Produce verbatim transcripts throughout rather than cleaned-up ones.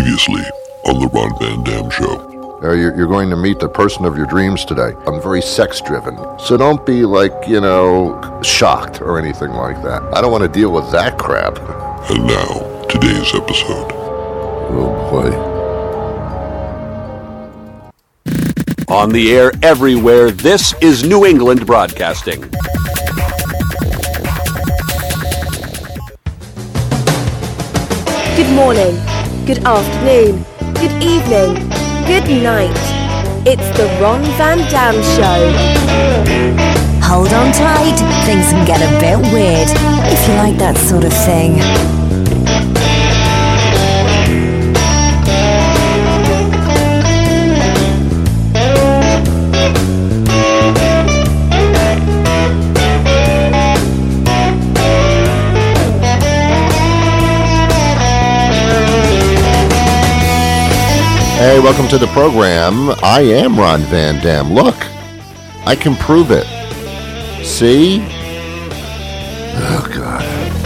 Previously on the Ron Van Dam Show. Uh, you're, you're going to meet the person of your dreams today. I'm very sex-driven, so don't be, like, you know, shocked or anything like that. I don't want to deal with that crap. And now, today's episode. Oh, boy. On the air everywhere, this is New England Broadcasting. Good morning, good afternoon, good evening, good night. It's the Ron Van Dam Show. Hold on tight, things can get a bit weird, if you like that sort of thing. Hey, welcome to the program. I am Ron Van Dam. Look, I can prove it. See? Oh, God.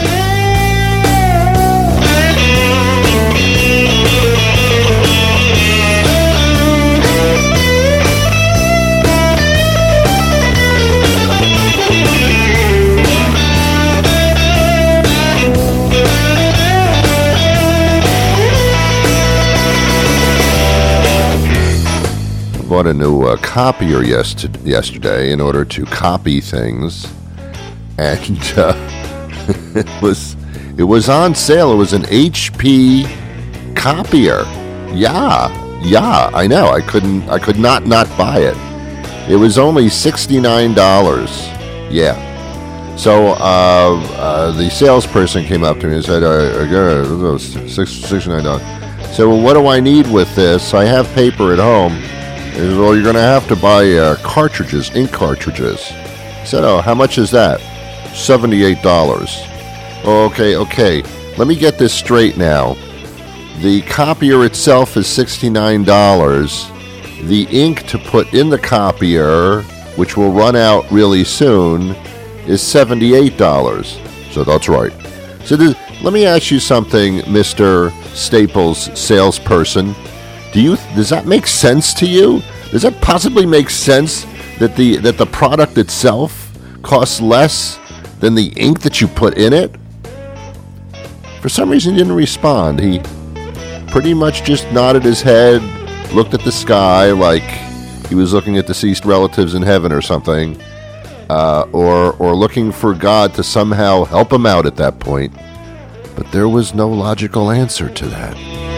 Bought a new uh, copier yesterday, yesterday in order to copy things, and uh, it was it was on sale. It was an H P copier. Yeah, yeah, I know. I couldn't, I could not not buy it. It was only sixty-nine dollars. Yeah. So uh, uh, the salesperson came up to me and said, uh, I got it, sixty-nine dollars. So, well, what do I need with this? I have paper at home. Is, well, you're going to have to buy uh, cartridges, ink cartridges. I said, oh, how much is that? seventy-eight dollars. Okay, okay. Let me get this straight now. The copier itself is sixty-nine dollars. The ink to put in the copier, which will run out really soon, is seventy-eight dollars. So that's right. So this, let me ask you something, Mister Staples salesperson. Do you does that make sense to you? Does that possibly make sense that the that the product itself costs less than the ink that you put in it? For some reason, he didn't respond. He pretty much just nodded his head, looked at the sky like he was looking at deceased relatives in heaven or something, uh, or or looking for God to somehow help him out at that point. But there was no logical answer to that.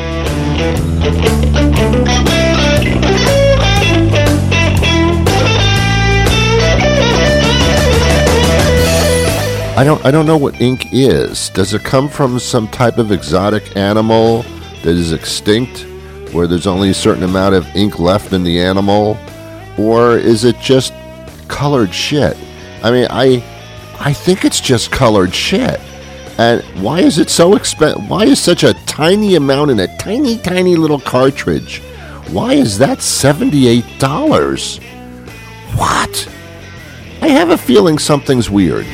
I don't I don't know what ink is. Does it come from some type of exotic animal that is extinct, where there's only a certain amount of ink left in the animal? Or is it just colored shit? I mean, I I think it's just colored shit. And why is it so expensive? Why is such a tiny amount in a tiny, tiny little cartridge? Why is that seventy-eight dollars? What? I have a feeling something's weird.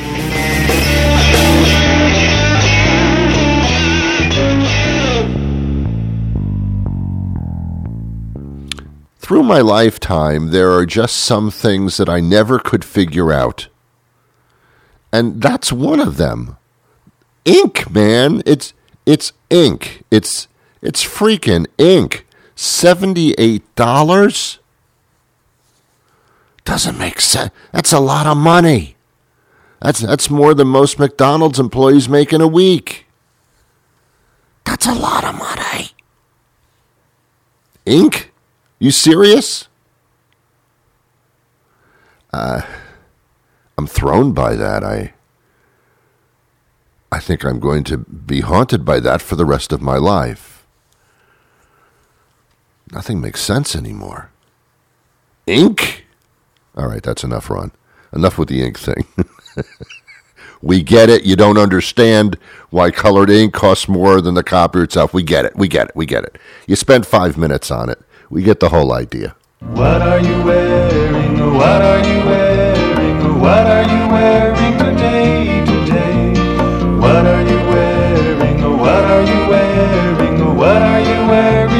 Through my lifetime, there are just some things that I never could figure out. And that's one of them. Ink, man. It's it's ink. It's it's freaking ink. seventy-eight dollars? Doesn't make sense. That's a lot of money. That's that's more than most McDonald's employees make in a week. That's a lot of money. Ink? You serious? Uh, I'm thrown by that. I I think I'm going to be haunted by that for the rest of my life. Nothing makes sense anymore. Ink? All right, that's enough, Ron. Enough with the ink thing. We get it. You don't understand why colored ink costs more than the copier itself. We get it. We get it. We get it. You spend five minutes on it. We get the whole idea. What are you wearing? What are you wearing? What are you wearing today, today? What are you wearing? What are you wearing? What are you wearing?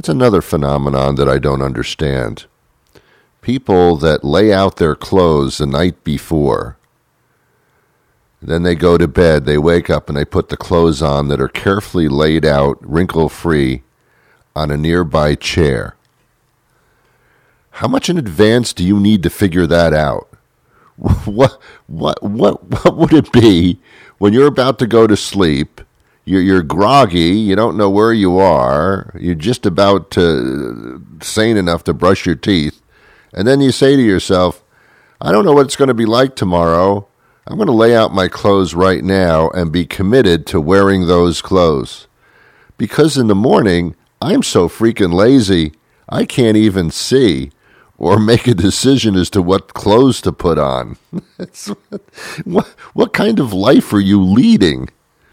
That's another phenomenon that I don't understand. People that lay out their clothes the night before, then they go to bed, they wake up and they put the clothes on that are carefully laid out, wrinkle-free, on a nearby chair. How much in advance do you need to figure that out? What what what what would it be when you're about to go to sleep? You're you're groggy. You don't know where you are. You're just about to sane enough to brush your teeth, and then you say to yourself, "I don't know what it's going to be like tomorrow. I'm going to lay out my clothes right now and be committed to wearing those clothes, because in the morning I'm so freaking lazy I can't even see or make a decision as to what clothes to put on." what, what kind of life are you leading?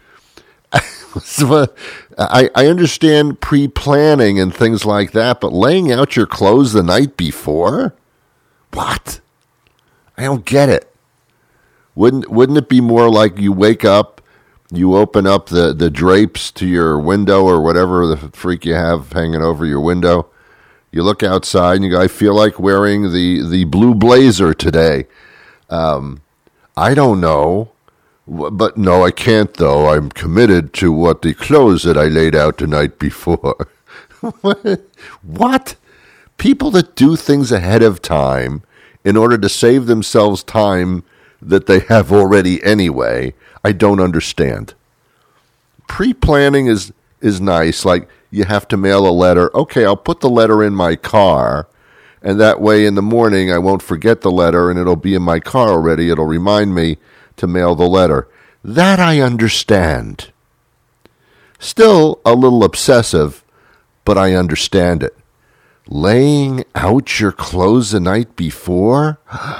I, I understand pre-planning and things like that, but laying out your clothes the night before? What? I don't get it. Wouldn't wouldn't it be more like you wake up, you open up the, the drapes to your window or whatever the freak you have hanging over your window, you look outside and you go, I feel like wearing the, the blue blazer today. Um, I don't know. But no, I can't, though. I'm committed to what the clothes that I laid out the night before. What? People that do things ahead of time in order to save themselves time that they have already anyway, I don't understand. Pre-planning is, is nice, like you have to mail a letter. Okay, I'll put the letter in my car, and that way in the morning I won't forget the letter, and it'll be in my car already. It'll remind me to mail the letter. That I understand. Still a little obsessive, but I understand it. Laying out your clothes the night before?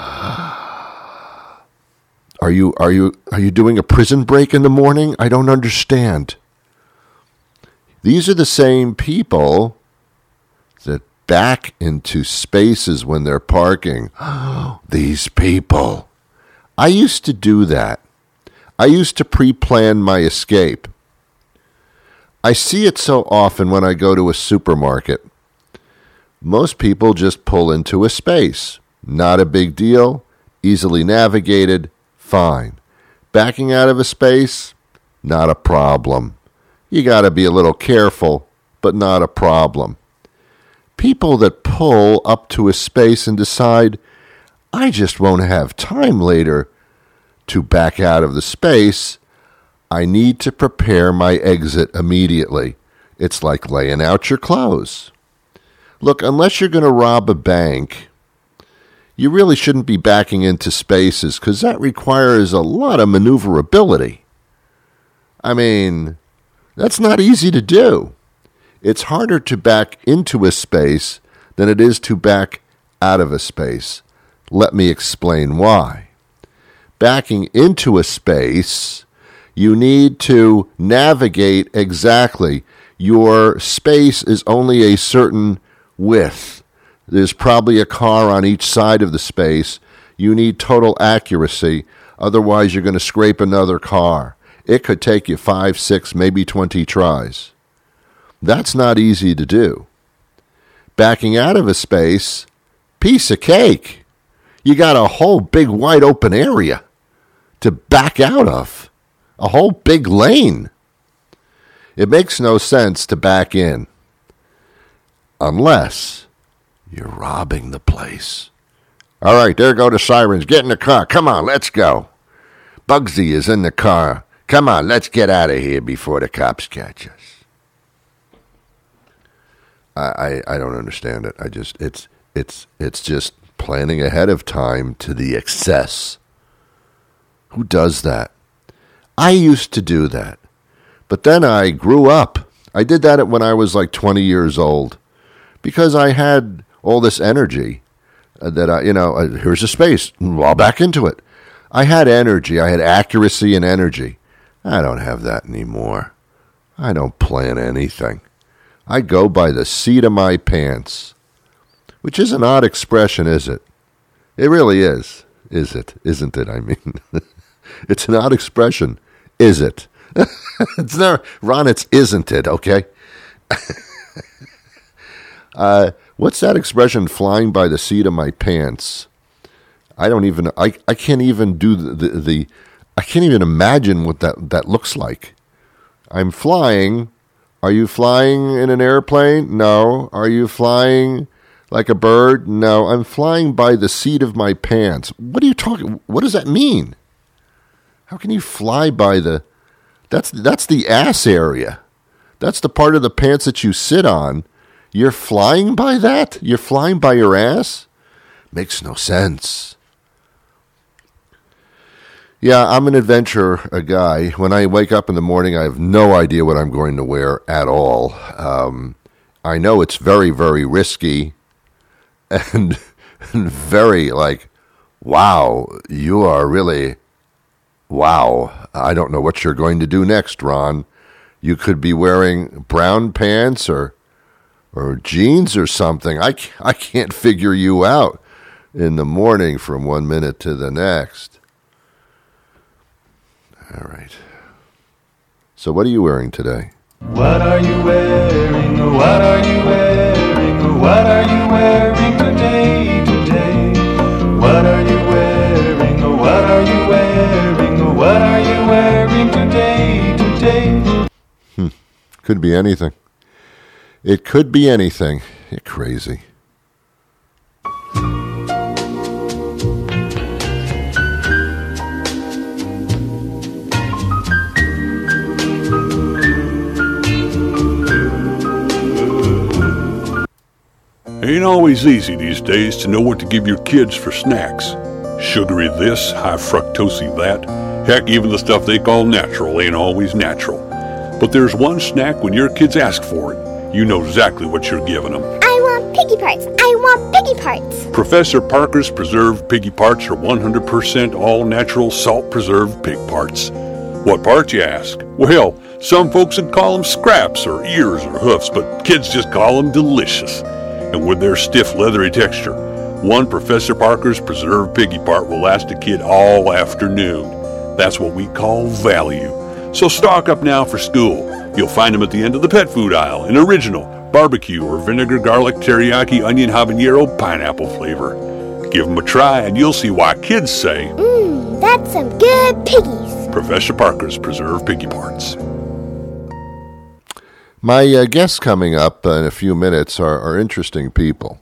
Are you are you are you doing a prison break in the morning? I don't understand. These are the same people that back into spaces when they're parking. These people. I used to do that. I used to pre-plan my escape. I see it so often when I go to a supermarket. Most people just pull into a space. Not a big deal. Easily navigated. Fine. Backing out of a space? Not a problem. You got to be a little careful, but not a problem. People that pull up to a space and decide, I just won't have time later to back out of the space. I need to prepare my exit immediately. It's like laying out your clothes. Look, unless you're going to rob a bank, you really shouldn't be backing into spaces because that requires a lot of maneuverability. I mean, that's not easy to do. It's harder to back into a space than it is to back out of a space. Let me explain why. Backing into a space, you need to navigate exactly. Your space is only a certain width. There's probably a car on each side of the space. You need total accuracy. Otherwise, you're going to scrape another car. It could take you five, six, maybe twenty tries. That's not easy to do. Backing out of a space, piece of cake. You got a whole big wide open area to back out of. A whole big lane. It makes no sense to back in. Unless you're robbing the place. All right, there go the sirens. Get in the car. Come on, let's go. Bugsy is in the car. Come on, let's get out of here before the cops catch us. I, I, I don't understand it. I just it's it's it's just planning ahead of time to the excess. Who does that? I used to do that. But then I grew up. I did that when I was like twenty years old because I had all this energy that I, you know, here's a space. I'll back into it. I had energy. I had accuracy and energy. I don't have that anymore. I don't plan anything. I go by the seat of my pants, which is an odd expression, is it? It really is. Is it? Isn't it? I mean, it's an odd expression. Is it? It's never, Ron, it's isn't it, okay? Uh, what's that expression, flying by the seat of my pants? I don't even, I, I can't even do the, the, the, I can't even imagine what that, that looks like. I'm flying. Are you flying in an airplane? No. Are you flying like a bird? No. I'm flying by the seat of my pants. What are you talking, what does that mean? How can you fly by the, that's, that's the ass area. That's the part of the pants that you sit on. You're flying by that? You're flying by your ass? Makes no sense. Yeah, I'm an adventure a guy. When I wake up in the morning, I have no idea what I'm going to wear at all. Um, I know it's very, very risky and, and very like, wow, you are really, wow. I don't know what you're going to do next, Ron. You could be wearing brown pants or or jeans or something. I, I can't figure you out in the morning from one minute to the next. All right. So what are you wearing today? What are you wearing? Oh, what are you wearing? Oh, what are you wearing today, today? What are you wearing? Oh, what are you wearing? Oh, what are you wearing today, today? Hmm. Could be anything. It could be anything. You're crazy. Ain't always easy these days to know what to give your kids for snacks. Sugary this, high fructosey that. Heck, even the stuff they call natural ain't always natural. But there's one snack when your kids ask for it, you know exactly what you're giving them. I want piggy parts. I want piggy parts. Professor Parker's preserved piggy parts are one hundred percent all-natural salt-preserved pig parts. What parts, you ask? Well, some folks would call them scraps or ears or hoofs, but kids just call them delicious. And with their stiff, leathery texture, one Professor Parker's preserved piggy part will last a kid all afternoon. That's what we call value. So stock up now for school. You'll find them at the end of the pet food aisle in original, barbecue, or vinegar, garlic, teriyaki, onion, habanero, pineapple flavor. Give them a try and you'll see why kids say, Mmm, that's some good piggies. Professor Parker's preserved piggy parts. My uh, guests coming up in a few minutes are, are interesting people.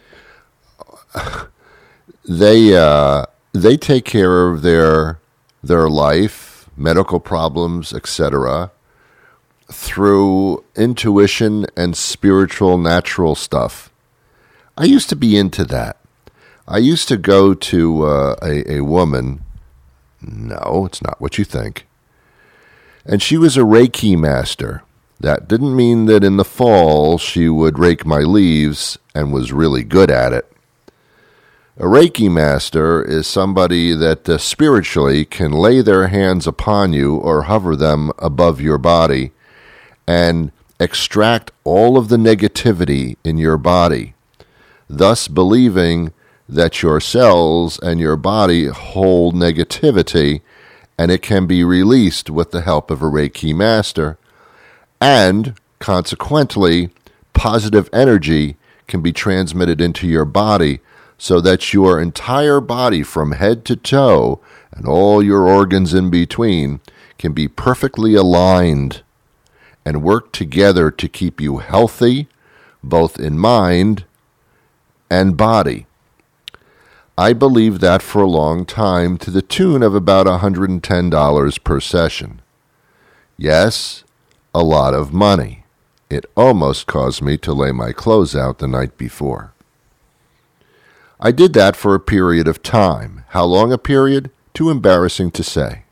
They uh, they take care of their their life, medical problems, et cetera, through intuition and spiritual, natural stuff. I used to be into that. I used to go to uh, a, a woman. No, it's not what you think. And she was a Reiki master. That didn't mean that in the fall she would rake my leaves and was really good at it. A Reiki master is somebody that uh, spiritually can lay their hands upon you or hover them above your body and extract all of the negativity in your body, thus believing that your cells and your body hold negativity and it can be released with the help of a Reiki master. And, consequently, positive energy can be transmitted into your body so that your entire body from head to toe and all your organs in between can be perfectly aligned and work together to keep you healthy, both in mind and body. I believed that for a long time to the tune of about one hundred ten dollars per session. Yes, a lot of money. It almost caused me to lay my clothes out the night before. I did that for a period of time. How long a period? Too embarrassing to say.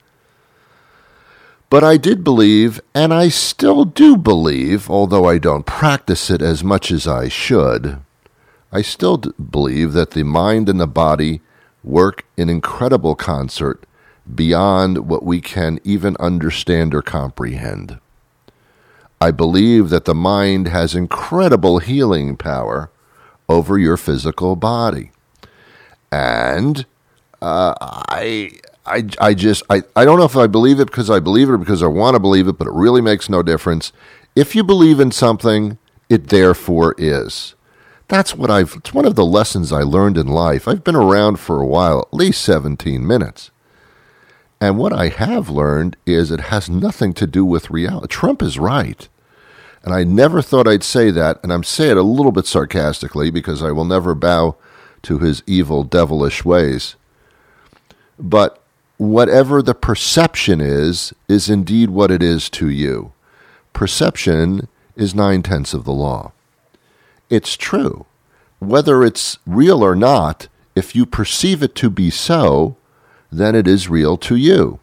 But I did believe, and I still do believe, although I don't practice it as much as I should, I still believe that the mind and the body work in incredible concert beyond what we can even understand or comprehend. I believe that the mind has incredible healing power over your physical body. And uh, I I, I just, I, I don't know if I believe it because I believe it or because I want to believe it, but it really makes no difference. If you believe in something, it therefore is. That's what I've, it's one of the lessons I learned in life. I've been around for a while, at least seventeen minutes. And what I have learned is it has nothing to do with reality. Trump is right. And I never thought I'd say that, and I'm saying it a little bit sarcastically because I will never bow to his evil, devilish ways. But whatever the perception is, is indeed what it is to you. Perception is nine-tenths of the law. It's true. Whether it's real or not, if you perceive it to be so, then it is real to you.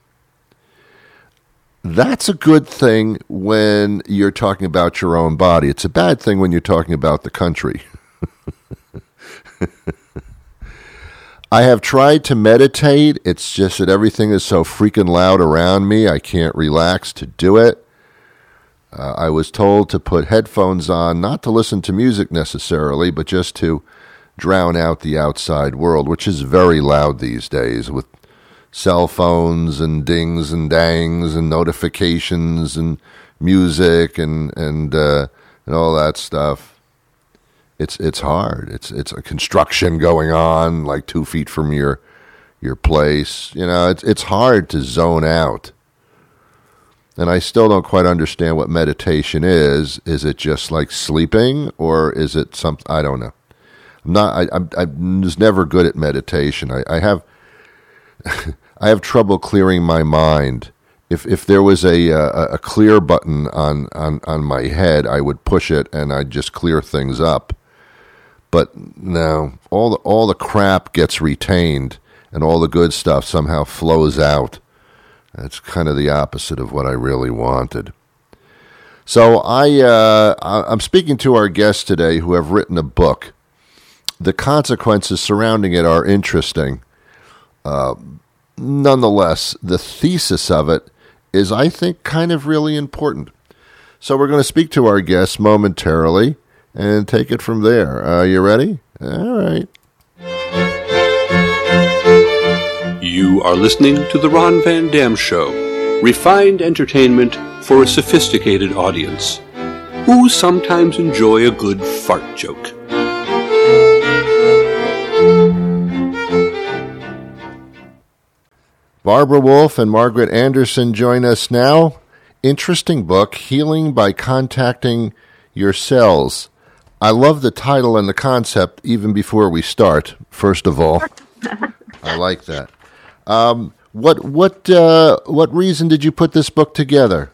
That's a good thing when you're talking about your own body. It's a bad thing when you're talking about the country. I have tried to meditate. It's just that everything is so freaking loud around me. I can't relax to do it. Uh, I was told to put headphones on, not to listen to music necessarily, but just to drown out the outside world, which is very loud these days with cell phones and dings and dangs and notifications and music and and uh, and all that stuff. It's it's hard. It's it's a construction going on like two feet from your your place. You know, it's it's hard to zone out. And I still don't quite understand what meditation is. Is it just like sleeping, or is it something? I don't know. I'm not. I I'm, I was never good at meditation. I, I have. I have trouble clearing my mind. If if there was a a, a clear button on, on, on my head, I would push it and I'd just clear things up. But no, all the, all the crap gets retained and all the good stuff somehow flows out. That's kind of the opposite of what I really wanted. So I uh, I'm speaking to our guests today who have written a book. The consequences surrounding it are interesting. Uh, nonetheless, the thesis of it is, I think, kind of really important. So we're going to speak to our guests momentarily and take it from there. Uh, you ready? All right. You are listening to The Ron Van Dam Show, refined entertainment for a sophisticated audience who sometimes enjoy a good fart joke. Barbara Wolf and Margaret Anderson join us now. Interesting book, Healing by Contacting Your Cells. I love the title and the concept even before we start, first of all. I like that. Um, what what uh, what reason did you put this book together?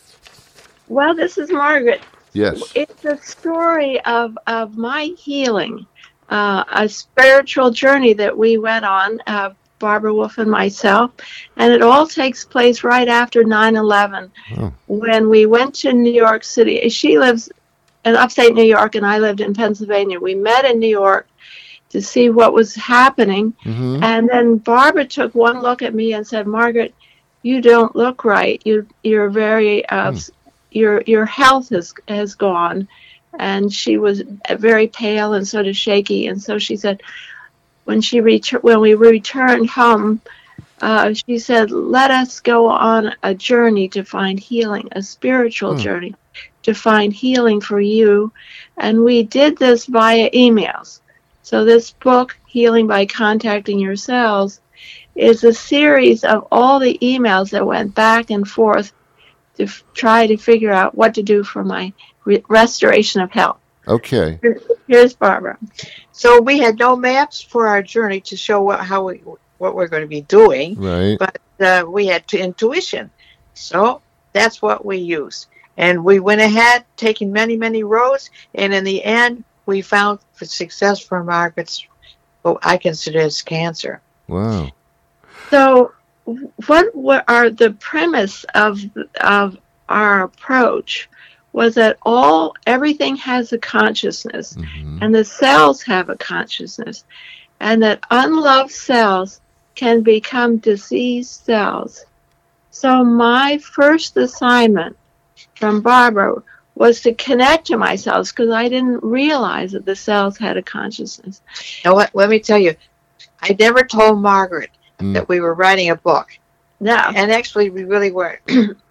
Well, this is Margaret. Yes. It's a story of, of my healing, uh, a spiritual journey that we went on, uh, Barbara Wolf and myself, and it all takes place right after nine eleven, oh. when we went to New York City. She lives in upstate New York, and I lived in Pennsylvania. We met in New York to see what was happening, mm-hmm. and then Barbara took one look at me and said, "Margaret, you don't look right. You you're very uh, mm. your your health has has gone," and she was very pale and sort of shaky, and so she said, when she ret- when we returned home, uh, she said, "Let us go on a journey to find healing, a spiritual mm. journey to find healing for you." And we did this via emails. So this book, Healing by Contacting Your Cells, is a series of all the emails that went back and forth to f- try to figure out what to do for my re- restoration of health. Okay. Here's Barbara. So we had no maps for our journey to show what how we what we're going to be doing, right? But uh, we had to intuition, so that's what we used, and we went ahead, taking many many roads, and in the end, we found success for Margaret's what I consider as cancer. Wow. So, what what are the premise of of our approach? Was that all, everything has a consciousness, mm-hmm. and the cells have a consciousness, and that unloved cells can become diseased cells. So my first assignment from Barbara was to connect to my cells, because I didn't realize that the cells had a consciousness. Now, let, let me tell you, I never told Margaret mm. that we were writing a book. No. And actually, we really weren't.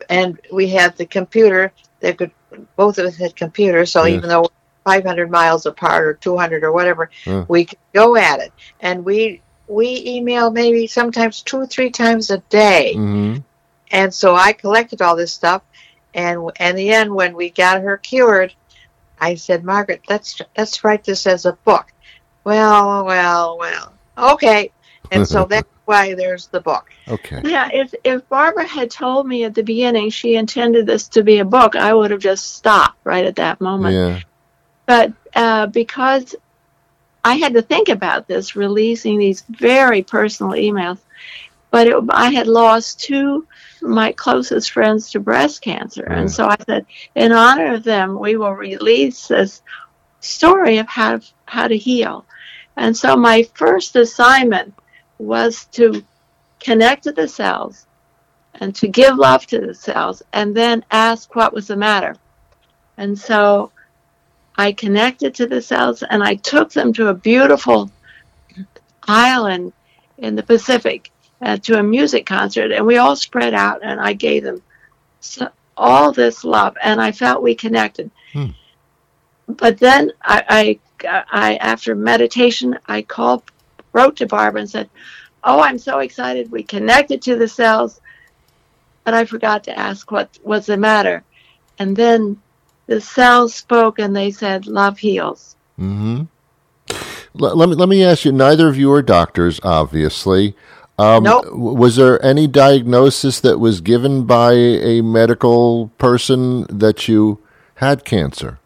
and we had the computer that could, both of us had computers, so Yes. even though five hundred miles apart or two hundred or whatever, Huh. we could go at it. And we we emailed maybe sometimes two or three times a day. Mm-hmm. And so I collected all this stuff. And in the end, when we got her cured, I said, Margaret, let's let's write this as a book. Well, well, well. Okay. And so that's why there's the book. Okay. Yeah, if if Barbara had told me at the beginning she intended this to be a book, I would have just stopped right at that moment. Yeah. But uh, because I had to think about this, releasing these very personal emails, but it, I had lost two of my closest friends to breast cancer. Mm. And so I said, in honor of them, we will release this story of how, how to heal. And so my first assignment was to connect to the cells and to give love to the cells and then ask what was the matter. And so I connected to the cells and I took them to a beautiful island in the Pacific uh, to a music concert, and we all spread out and I gave them so, all this love, and I felt we connected. Hmm. But then I, I, I, after meditation, I called, wrote to Barbara and said, oh, I'm so excited we connected to the cells, but I forgot to ask what was the matter. And then the cells spoke and they said, love heals. Mm-hmm. Let, let me let me ask you. Neither of you are doctors, obviously. Um, Nope. w- Was there any diagnosis that was given by a medical person that you had cancer?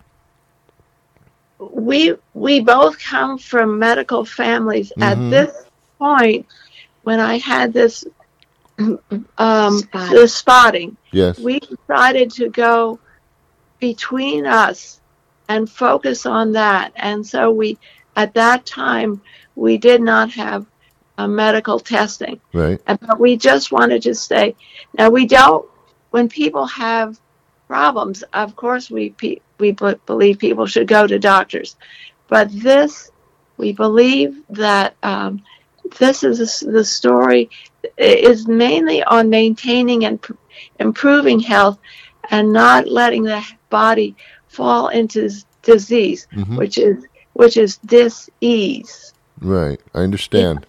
We we both come from medical families. Mhm. At this point, when I had this um, Spot. this spotting, Yes. we decided to go between us and focus on that. And so we, at that time, we did not have a medical testing. Right. And, but we just wanted to stay. Now, we don't, when people have problems, of course, we, pe- we b- believe people should go to doctors. But this, we believe that um, this is a s the story is mainly on maintaining and pr- improving health and not letting the body fall into s- disease, Mhm. which is which is dis-ease. Right. I understand.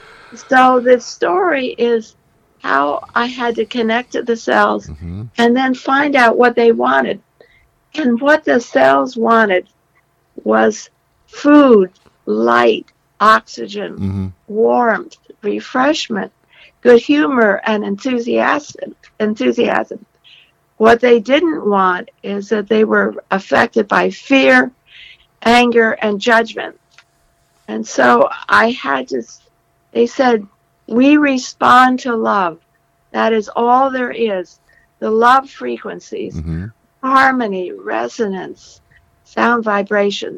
So the story is how I had to connect to the cells Mhm. and then find out what they wanted. And what the cells wanted was food, light, oxygen, Mhm. warmth, refreshment, good humor, and enthusiasm. enthusiasm. What they didn't want is that they were affected by fear, anger, and judgment. And so I had to, they said, we respond to love. That is all there is. The love frequencies, Mhm. harmony, resonance, sound vibration.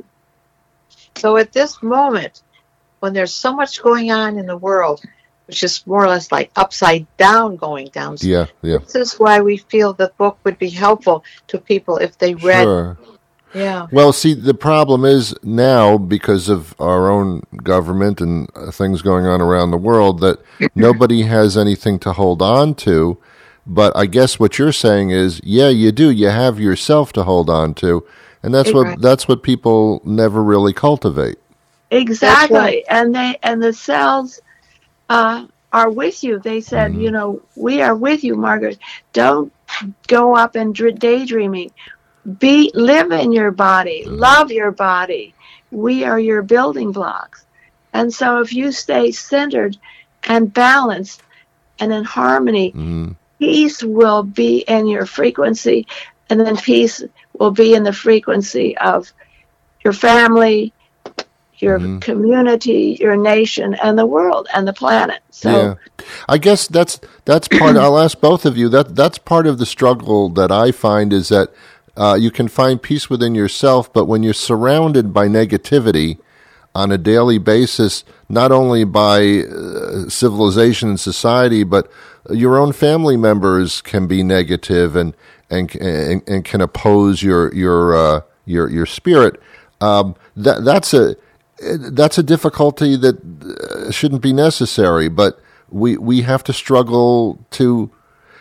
So at this moment, when there's so much going on in the world, which is more or less like upside down going down, Yeah. Yeah. this is why we feel the book would be helpful to people if they read. Sure. Yeah. Well, see, the problem is now, because of our own government and uh, things going on around the world, that nobody has anything to hold on to. But I guess what you're saying is, yeah, you do. You have yourself to hold on to, and that's what Exactly. that's what people never really cultivate. Exactly. right. And they and the cells uh, are with you. They said, Mhm. you know, we are with you, Margaret. Don't go up and dr- daydreaming. Be live in your body. Mhm. Love your body. We are your building blocks. And so if you stay centered and balanced and in harmony, Mhm. peace will be in your frequency, and then peace will be in the frequency of your family, your Mhm. community, your nation, and the world and the planet. So Yeah, I guess that's that's part. I'll ask both of you. That that's part of the struggle that I find is that uh, you can find peace within yourself, but when you're surrounded by negativity on a daily basis, not only by uh, civilization and society, but your own family members can be negative and and and, and can oppose your your uh, your your spirit. Um, that that's a that's a difficulty that uh, shouldn't be necessary, but we we have to struggle to.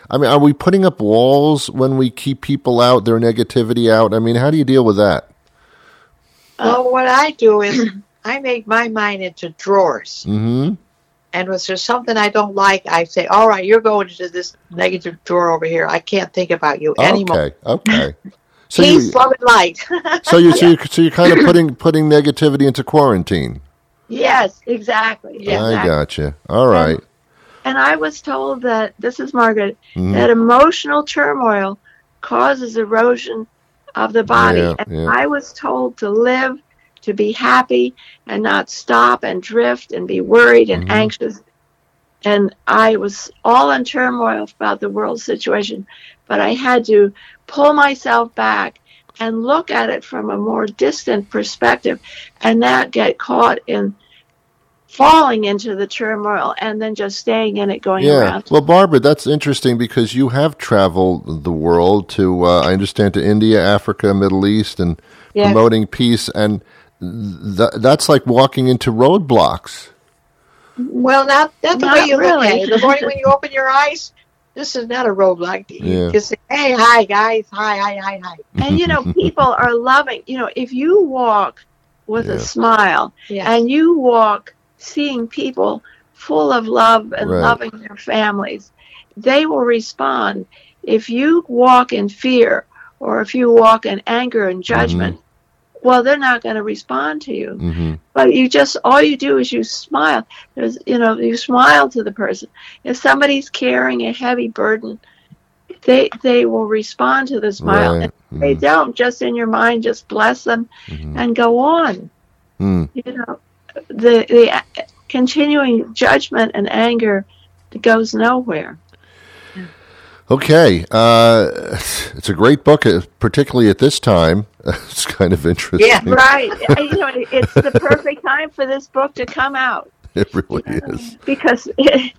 I mean, are we putting up walls when we keep people out, their negativity out? I mean, how do you deal with that? Well, what I do is I make my mind into drawers. Mm-hmm. And if there's something I don't like, I say, all right, you're going into this negative drawer over here. I can't think about you anymore. Okay, okay. So Peace, you, love, and light. so you, so you, so you're kind of putting putting negativity into quarantine. Yes, exactly. exactly. I gotcha. All right. And, and I was told that, this is Margaret, Mhm. that emotional turmoil causes erosion of the body. Yeah, and yeah. I was told to live, to be happy, and not stop and drift and be worried and Mhm. anxious. And I was all in turmoil about the world situation, but I had to pull myself back and look at it from a more distant perspective and not get caught in falling into the turmoil and then just staying in it, going Yeah. around. Well, Barbara, that's interesting because you have traveled the world to, uh, I understand, to India, Africa, Middle East, and Yes. promoting peace. And th- that's like walking into roadblocks. Well, not, not the Not way you look really. at it. The morning when you open your eyes, this is not a roadblock. Yeah. You just say, hey, hi, guys. Hi, hi, hi, hi. And, you know, people are loving, you know, if you walk with Yeah. a smile Yes. and you walk seeing people full of love and Right. loving their families, they will respond. If you walk in fear or if you walk in anger and judgment, well, they're not going to respond to you. Mm-hmm. But you just, all you do is you smile. There's, you know, you smile to the person. If somebody's carrying a heavy burden, they they will respond to the smile. Right. If they don't, just in your mind, just bless them Mhm. and go on. Mm. You know, the the continuing judgment and anger goes nowhere. Okay. Uh, it's a great book, uh, particularly at this time. It's kind of interesting. Yeah. Right. You know, it's the perfect time for this book to come out. It really is. Because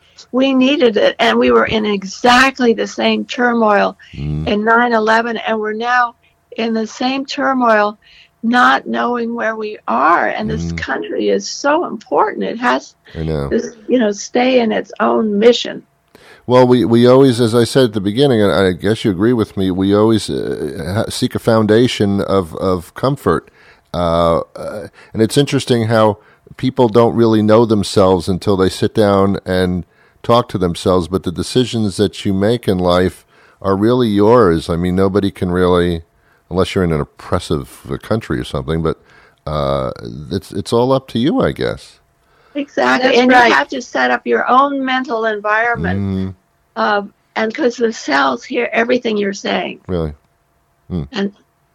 we needed it, and we were in exactly the same turmoil Mm. in nine eleven, and we're now in the same turmoil, not knowing where we are. And this Mm. country is so important. It has I know. to, you know, stay in its own mission. Well, we, we always, as I said at the beginning, and I guess you agree with me, we always uh, ha- seek a foundation of, of comfort. Uh, uh, and it's interesting how people don't really know themselves until they sit down and talk to themselves, but the decisions that you make in life are really yours. I mean, nobody can really, unless you're in an oppressive country or something, but uh, it's it's all up to you, I guess. Exactly. That's and right. you have to set up your own mental environment. Mm, Uh, and because the cells hear everything you're saying. really. And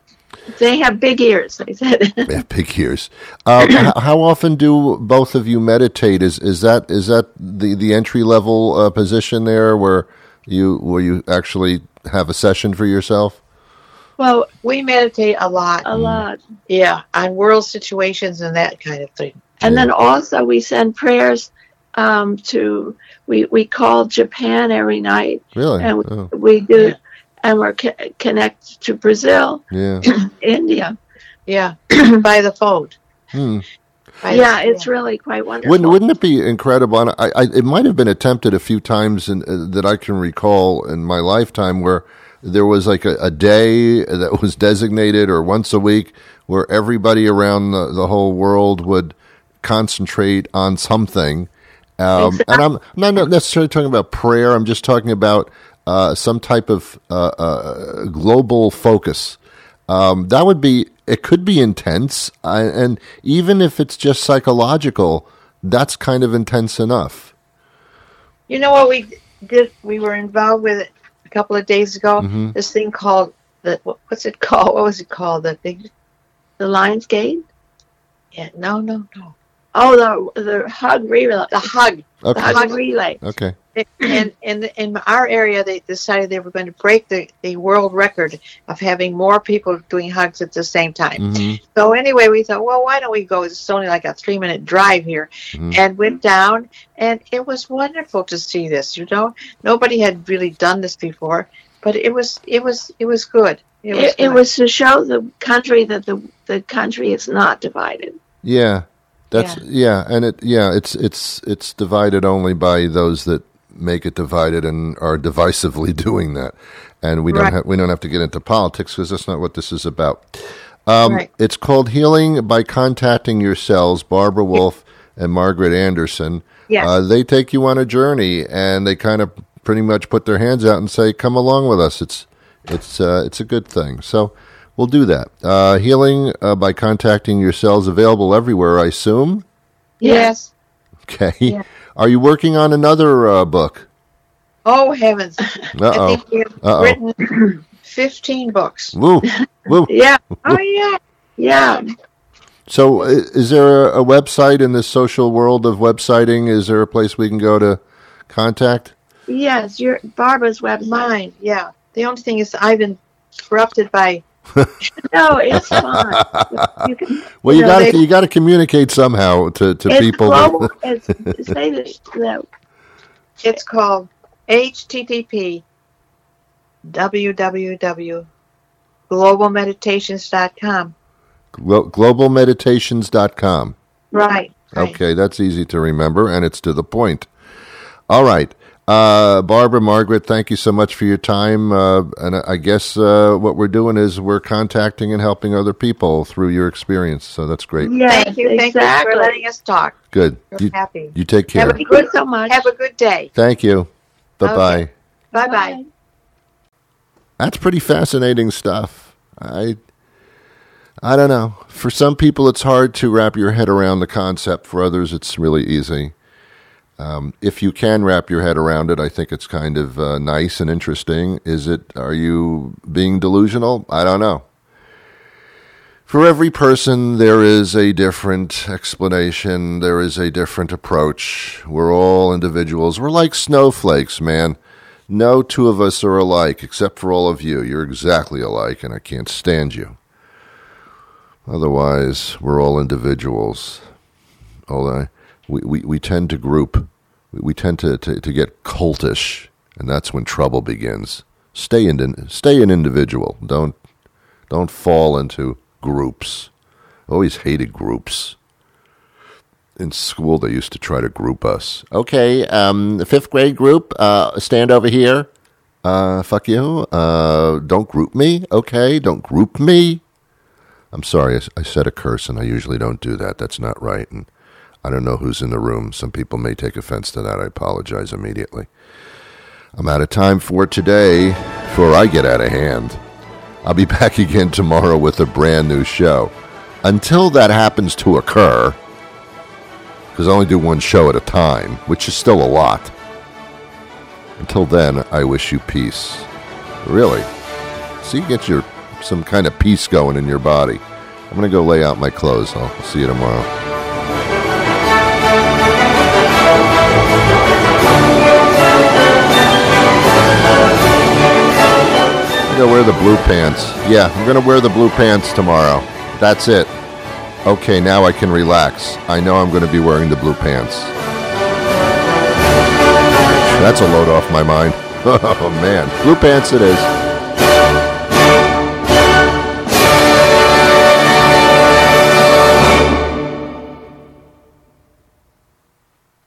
they have big ears, they said. Yeah, big ears. Uh, h- how often do both of you meditate? Is is that is that the, the entry level uh, position there, where you where you actually have a session for yourself? Well, We meditate a lot. a lot. Yeah, on world situations and that kind of thing. And then also we send prayers um, to, we, we call Japan every night. Really? And we, Oh, we do, and we're co- connected to Brazil, yeah. India. Yeah, by the phone. Hmm. By Yeah, the, it's really quite wonderful. Wouldn't wouldn't it be incredible? And I, I it might have been attempted a few times in, uh, that I can recall in my lifetime, where there was like a, a day that was designated, or once a week, where everybody around the, the whole world would concentrate on something. Um, and I'm, I'm not necessarily talking about prayer. I'm just talking about uh, some type of uh, uh, global focus. Um, that would be, it could be intense. Uh, and even if it's just psychological, that's kind of intense enough. You know what we did? We were involved with it a couple of days ago. Mhm. This thing called the what- what's it called? What was it called? The big. The Lions Gate? Yeah, no, no, no. Oh, the the hug relay. The hug. Okay. The hug relay. Okay. And in in our area, they decided they were going to break the, the world record of having more people doing hugs at the same time. Mhm. So anyway, we thought, well, why don't we go? It's only like a three minute drive here, Mhm. and went down, and it was wonderful to see this. You know, nobody had really done this before, but it was it was it was good. It was, It, it good. was to show the country that the, the country is not divided. Yeah. That's, yeah. And it, yeah, it's, it's, it's divided only by those that make it divided and are divisively doing that. And we don't Right. have we don't have to get into politics because that's not what this is about. Um, Right. It's called Healing by Contacting Your Cells. Barbara Wolf and Margaret Anderson. Yes. Uh, they take you on a journey, and they kind of pretty much put their hands out and say, "Come along with us." It's it's uh, it's a good thing. So we'll do that. Uh, healing uh, by Contacting Your Cells, available everywhere, I assume. Yes. Okay. Yeah. Are you working on another uh, book? Oh, heavens. Uh-oh. I think we have Uh-oh. written fifteen books. Woo. Woo. Yeah. Oh, yeah. Yeah. So, i- is there a, a website in this social world of websiting? Is there a place we can go to contact? Yes, your Barbara's website. Mine, yeah. The only thing is I've been corrupted by... No, it's fine. You can, Well, you know, got to they- you got to communicate somehow to, to it's people. global. It's, say that, that It's called H T T P w w w dot global meditations dot com. Glo- global meditations dot com. Right. right. Okay, that's easy to remember, and it's to the point. All right. Uh, Barbara, Margaret, thank you so much for your time. Uh, and I I guess uh, what we're doing is we're contacting and helping other people through your experience. So that's great. yes, Thank you. Thank exactly. you for letting us talk. Good. We're You, happy. you take care. Have a Thank you so much. Have a good day. Thank you. Bye-bye. Okay. Bye-bye. That's pretty fascinating stuff. I I don't know. For some people, it's hard to wrap your head around the concept. For others, it's really easy. Um, if you can wrap your head around it, I think it's kind of uh, nice and interesting. Is it? Are you being delusional? I don't know. For every person, there is a different explanation. There is a different approach. We're all individuals. We're like snowflakes, man. No two of us are alike, except for all of you. You're exactly alike, and I can't stand you. Otherwise, we're all individuals. Although we, we, we tend to group. We, we tend to, to, to get cultish, and that's when trouble begins. Stay in, stay an individual. Don't don't fall into groups. Always hated groups. In school, they used to try to group us. Okay, um, the fifth grade group, uh, stand over here. Uh, fuck you. Uh, don't group me. Okay, don't group me. I'm sorry, I, I said a curse, and I usually don't do that. That's not right, and I don't know who's in the room. Some people may take offense to that. I apologize immediately. I'm out of time for today, before I get out of hand. I'll be back again tomorrow with a brand new show. Until that happens to occur, because I only do one show at a time, which is still a lot. Until then, I wish you peace. Really. So you get your some kind of peace going in your body. I'm going to go lay out my clothes. I'll see you tomorrow. I'm going to wear the blue pants. Yeah, I'm going to wear the blue pants tomorrow. That's it. Okay, now I can relax. I know I'm going to be wearing the blue pants. That's a load off my mind. Oh, man. Blue pants it is.